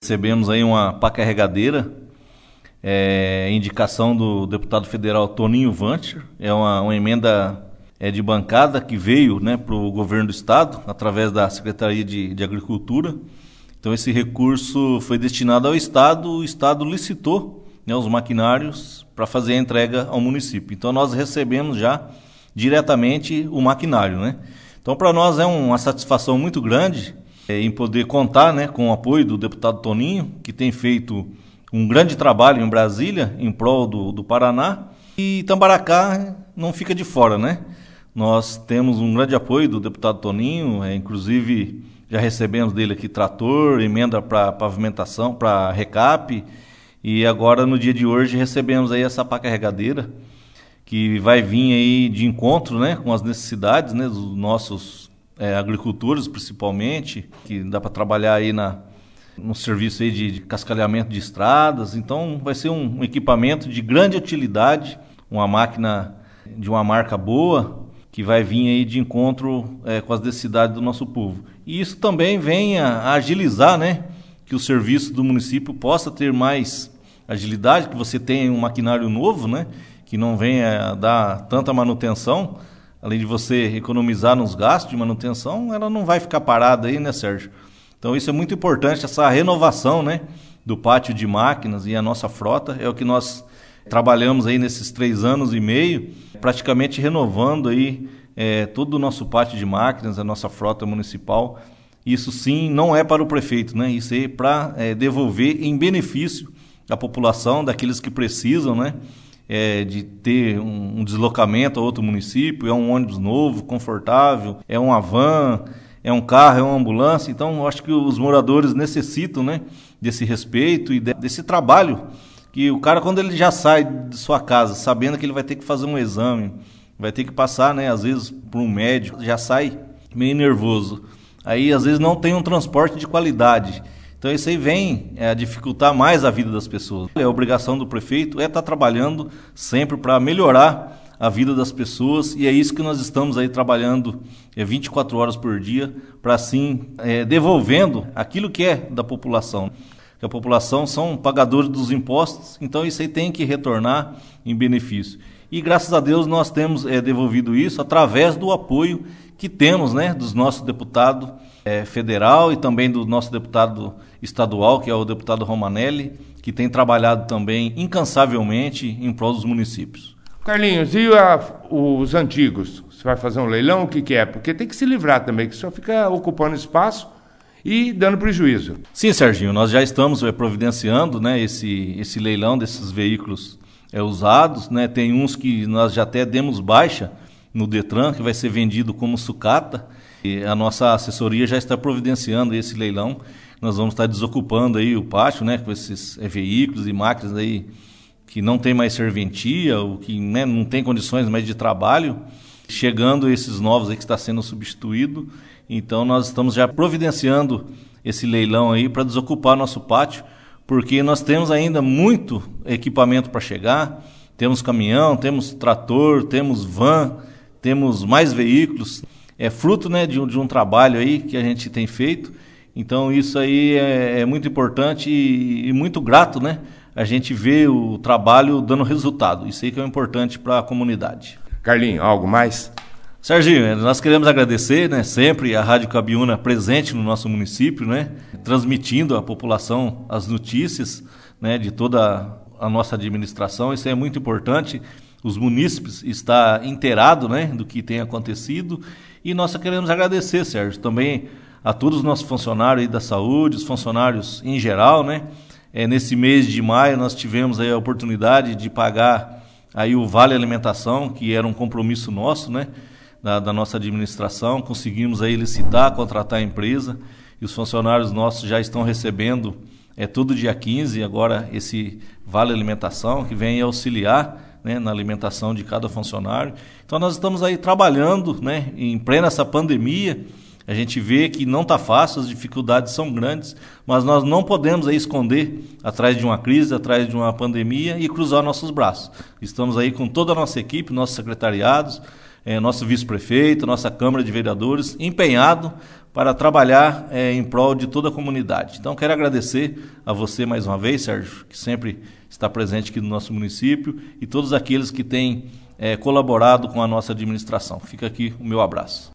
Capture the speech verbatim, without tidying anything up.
Recebemos aí uma pá carregadeira, é, indicação do deputado federal Toninho Vancher, é uma, uma emenda é, de bancada que veio, né, para o governo do estado, através da Secretaria de, de Agricultura. Então esse recurso foi destinado ao estado, o estado licitou, né, os maquinários para fazer a entrega ao município. Então nós recebemos já diretamente o maquinário, né? Então para nós é uma satisfação muito grande é, em poder contar, né, com o apoio do deputado Toninho, que tem feito um grande trabalho em Brasília, em prol do, do Paraná, e Itamaracá não fica de fora, né? Nós temos um grande apoio do deputado Toninho, é, inclusive já recebemos dele aqui trator, emenda para pavimentação, para recap, e agora no dia de hoje recebemos aí essa pá carregadeira, que vai vir aí de encontro, né, com as necessidades, né, dos nossos é, agricultores principalmente, que dá para trabalhar aí na no serviço aí de, de cascalhamento de estradas. Então vai ser um, um equipamento de grande utilidade, uma máquina de uma marca boa, que vai vir aí de encontro é, com as necessidades do nosso povo. E isso também vem a, a agilizar, né, que o serviço do município possa ter mais agilidade, que você tenha um maquinário novo, né, que não venha dar tanta manutenção. Além de você economizar nos gastos de manutenção, ela não vai ficar parada aí, né, Sérgio? Então isso é muito importante, essa renovação, né, do pátio de máquinas e a nossa frota, é o que nós trabalhamos aí nesses três anos e meio, praticamente renovando aí é, todo o nosso pátio de máquinas, a nossa frota municipal. Isso sim não é para o prefeito, né? Isso é para é, devolver em benefício da população, daqueles que precisam, né, é, de ter um, um deslocamento a outro município. É um ônibus novo, confortável, é uma van, é um carro, é uma ambulância. Então eu acho que os moradores necessitam, né, desse respeito e de, desse trabalho, que o cara, quando ele já sai de sua casa sabendo que ele vai ter que fazer um exame, vai ter que passar, né, às vezes por um médico, já sai meio nervoso. Aí às vezes não tem um transporte de qualidade. Então isso aí vem é, a dificultar mais a vida das pessoas. A obrigação do prefeito é estar trabalhando sempre para melhorar a vida das pessoas, e é isso que nós estamos aí trabalhando é, vinte e quatro horas por dia, para assim é, devolvendo aquilo que é da população. Que a população são pagadores dos impostos, então isso aí tem que retornar em benefício. E graças a Deus nós temos é, devolvido isso através do apoio que temos, né, dos nossos deputados é, federal e também do nosso deputado estadual, que é o deputado Romanelli, que tem trabalhado também incansavelmente em prol dos municípios. Carlinhos, e a, os antigos? Você vai fazer um leilão? O que, que é? Porque tem que se livrar também, que só fica ocupando espaço e dando prejuízo. Sim, Serginho, nós já estamos é, providenciando, né, esse, esse leilão desses veículos é, usados, né? Tem uns que nós já até demos baixa no Detran, que vai ser vendido como sucata, e a nossa assessoria já está providenciando esse leilão. Nós vamos estar desocupando aí o pátio, né, com esses é, veículos e máquinas aí que não tem mais serventia, ou que, né, não tem condições mais de trabalho, chegando esses novos aí que está sendo substituído. Então nós estamos já providenciando esse leilão aí para desocupar nosso pátio, porque nós temos ainda muito equipamento para chegar. Temos caminhão, temos trator, temos van, temos mais veículos. É fruto, né, de, um, de um trabalho aí que a gente tem feito. Então isso aí é, é muito importante e, e muito grato, né? A gente vê o trabalho dando resultado. Isso aí que é importante para a comunidade. Carlinhos, algo mais? Serginho, nós queremos agradecer, né, sempre a Rádio Cabiúna presente no nosso município, né, transmitindo à população as notícias, né, de toda a nossa administração. Isso é muito importante. Os munícipes estão inteirados, né, do que tem acontecido. E nós queremos agradecer, Sérgio, também a todos os nossos funcionários aí da saúde, os funcionários em geral, né. É, nesse mês de maio nós tivemos aí a oportunidade de pagar aí o Vale Alimentação, que era um compromisso nosso, né, da, da nossa administração. Conseguimos aí licitar, contratar a empresa, e os funcionários nossos já estão recebendo é, todo dia quinze agora esse Vale Alimentação, que vem auxiliar, né, na alimentação de cada funcionário. Então nós estamos aí trabalhando, né, em plena essa pandemia. A gente vê que não está fácil, as dificuldades são grandes, mas nós não podemos aí esconder atrás de uma crise, atrás de uma pandemia e cruzar nossos braços. Estamos aí com toda a nossa equipe, nossos secretariados, é, nosso vice-prefeito, nossa Câmara de Vereadores, empenhado para trabalhar é, em prol de toda a comunidade. Então, quero agradecer a você mais uma vez, Sérgio, que sempre está presente aqui no nosso município, e todos aqueles que têm é, colaborado com a nossa administração. Fica aqui o meu abraço.